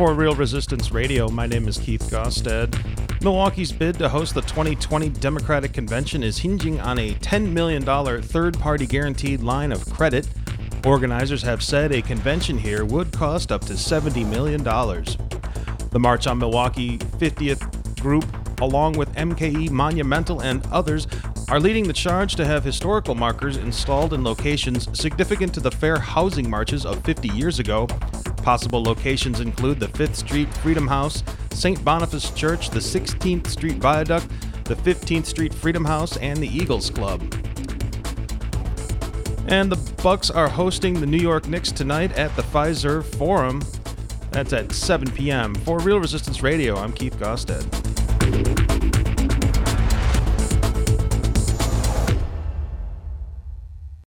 For Real Resistance Radio, my name is Keith Gostad. Milwaukee's bid to host the 2020 Democratic Convention is hinging on a $10 million third-party guaranteed line of credit. Organizers have said a convention here would cost up to $70 million. The March on Milwaukee 50th group, along with MKE Monumental and others, are leading the charge to have historical markers installed in locations significant to the fair housing marches of 50 years ago. Possible locations include the 5th Street Freedom House, St. Boniface Church, the 16th Street Viaduct, the 15th Street Freedom House, and the Eagles Club. And the Bucks are hosting the New York Knicks tonight at the Fiserv Forum. That's at 7 p.m. For Real Resistance Radio, I'm Keith Gostad.